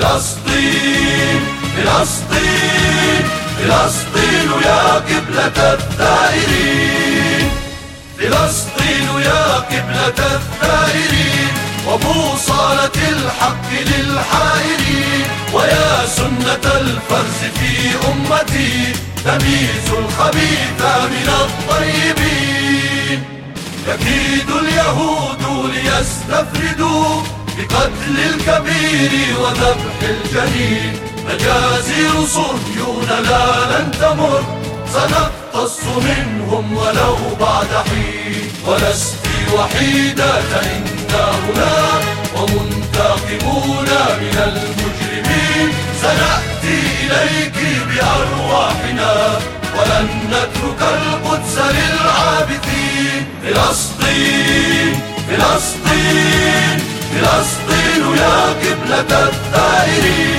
فلسطين فلسطين فلسطين يا قبلة الثائرين، فلسطين يا قبلة الثائرين، وبوصلة الحق للحائرين، ويا سنة الفرز في أمتي تمييز الخبيث من الطيبين. يكيد اليهود ليستفردوا بقتل الكبير وذبح الجنين، مجازر صهيون لا لن تمر، سنقتص منهم ولو بعد حين. ولست وحيدة إنا هنا ومنتقمون من المجرمين، سنأتي إليك بأرواحنا ولن نترك القدس للعابثين. فلسطين فلسطين فلسطين يا قبلة الثائرين.